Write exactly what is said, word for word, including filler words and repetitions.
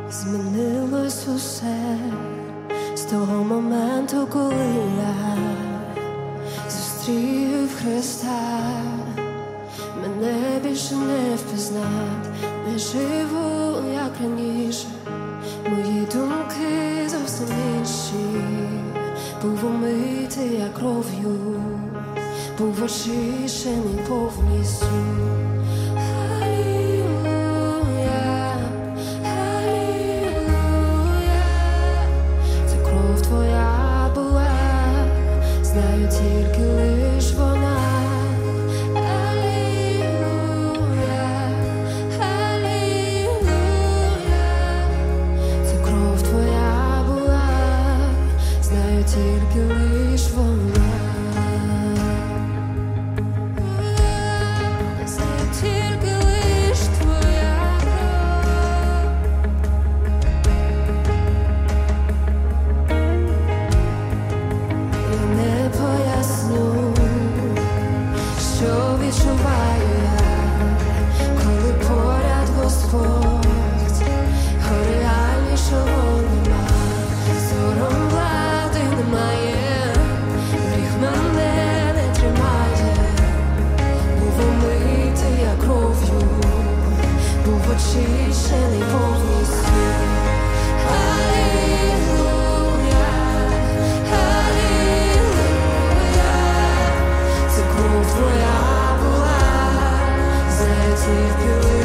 Змінилось усе з того моменту, коли я зустрів Христа. Мене більше не впізнать, не живу, як раніше. Мої думки зовсім інші. Був умитий я кров'ю, був очищений повністю. Знаю тільки лиш вона. Алілуя, алілуя. Це кров твоя була. Знаю тільки лиш вона. Знаю тільки лиш твоя кров. Я не поясню, що відчуваю я, коли поряд Господь, гори реальнішого нема, сором влади немає, гріх мене не тримає, був умитий я кров'ю, був очищений повністю. Твоя була, знаю тільки